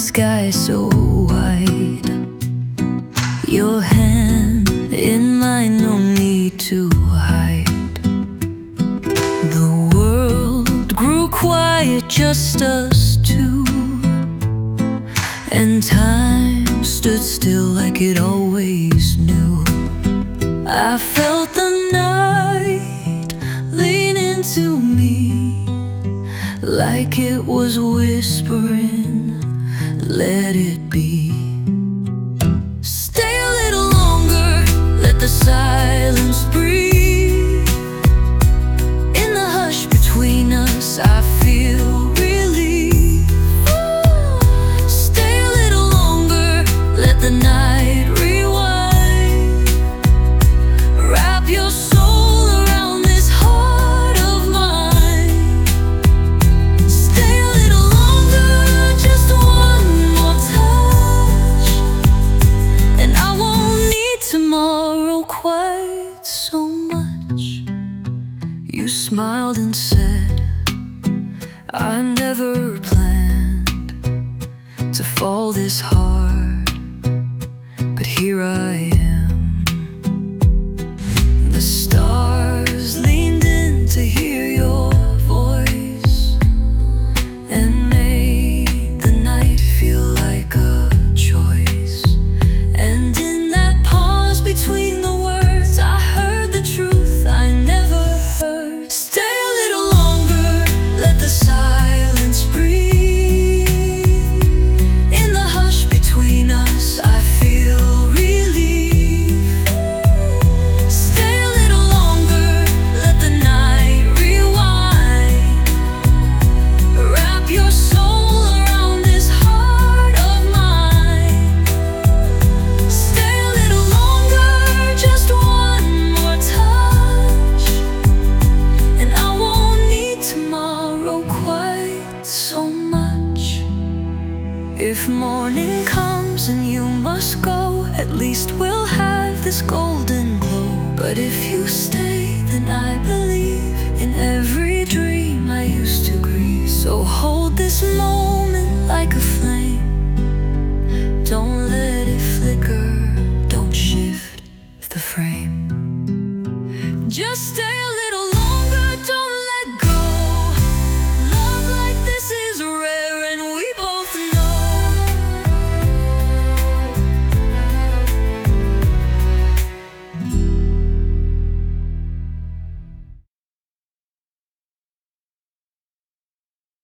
sky so wide. Your hand in mine, no need to hide. The world grew quiet, just us two, and time stood still like it always knew. I felt the night lean into me, like it was whispering, let it be. Stay a little longer, let the silence breathe. In the hush between us, I feel relief. Stay a little longer, let the night rewind. Wrap your soul around this heart of mine. Stay a little longer, just one more touch, and I won't need tomorrow quite so much. You smiled and said, I never planned to fall this hard, but here I am. The stars leaned in to hear your voice, and made the night feel like a choice. And in that pause between the words, I heard the truth I never heard. Stay a little longer, let the silence breathe. In the hush between us, I feel relief. Stay a little longer, let the night rewind. Wrap your soul around this heart of mine. Stay a little longer, just one more touch, and I won't need tomorrow quite so much. If morning comes and you must go, at least we'll have this golden glow. But if you stay, then I believe in every dream I used to grieve. So hold this moment like a flame. Don't let it flicker, don't shift the frame. Just stay a little longer.